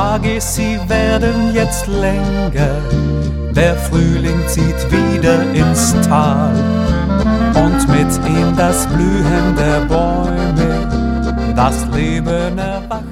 Tage, sie werden jetzt länger. Der Frühling zieht wieder ins Tal und mit ihm das Blühen der Bäume, das Leben erwacht